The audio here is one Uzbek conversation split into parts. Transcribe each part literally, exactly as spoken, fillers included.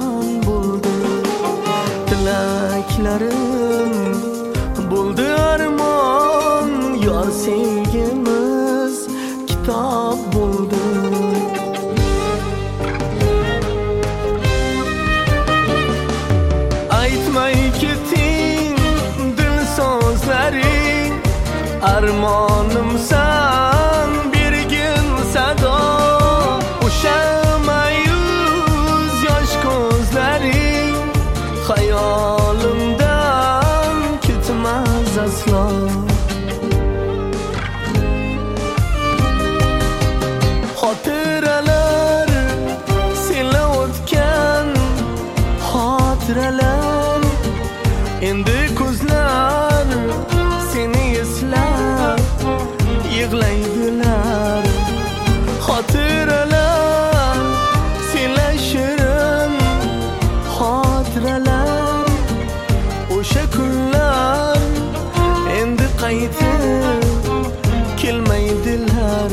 armon bo'ldi. Tilaklarim bo'ldi armon, yor sevgimiz kitob bo'ldi. Aytmay keting dil so'zlaring, armonimsan bergin sado. O'sha mayus yosh ko'zlaring xayolimdan ketmaz aslo. Xotiralar senla o'tgan xotiralar, endi ko'zlar seni eslab yig'laydilar. Xotiralar senla shirin xotiralar, o'sha kunlar endi qaytib kelmaydilar.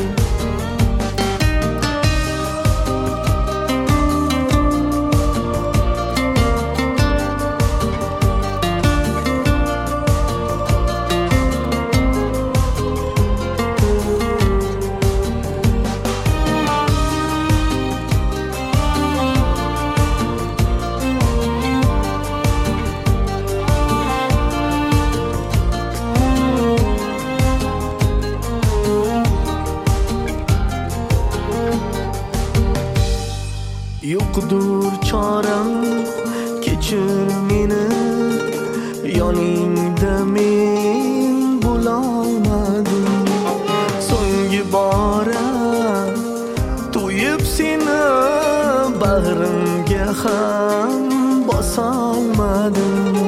Yo'qdur choram, kechir meni, yoningda men bo'lolmadim. So'nggi bora to'yib seni bag'rimga ham bosolmadim.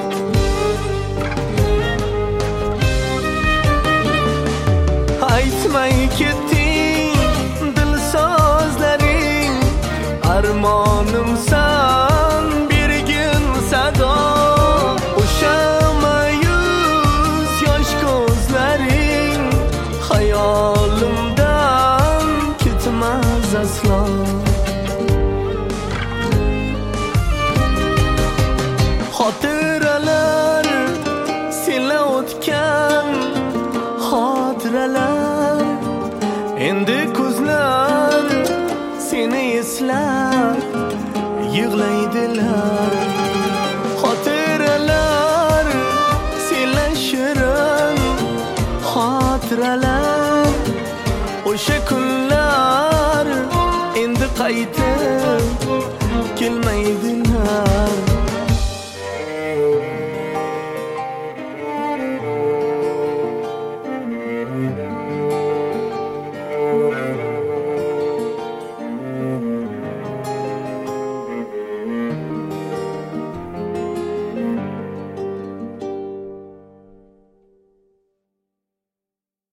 Aytmay ketding dil so'zlaring, armonimsan bergin sado. O'sha mayus yosh ko'zlaring xayolimdan ketmaz aslo. Xotiralar senla o'tgan xotiralar, endi ko'zlar seni eslab yig'laydilar. Xotiralar senla shirin xotiralar, o'sha kunlar endi qaytib kelmaydilar.